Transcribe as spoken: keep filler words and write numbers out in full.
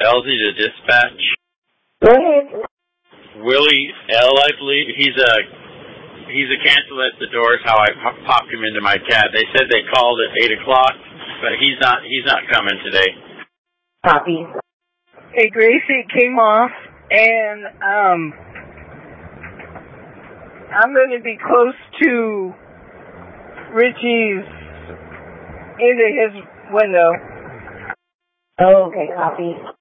Elsie to dispatch. Go ahead. Willie L, I believe. He's a he's a cancel at the doors. How I popped him into my cab. They said they called at eight o'clock, but he's not he's not coming today. Copy. Hey, Gracie came off, and um, I'm going to be close to Richie's into his window. Okay, copy.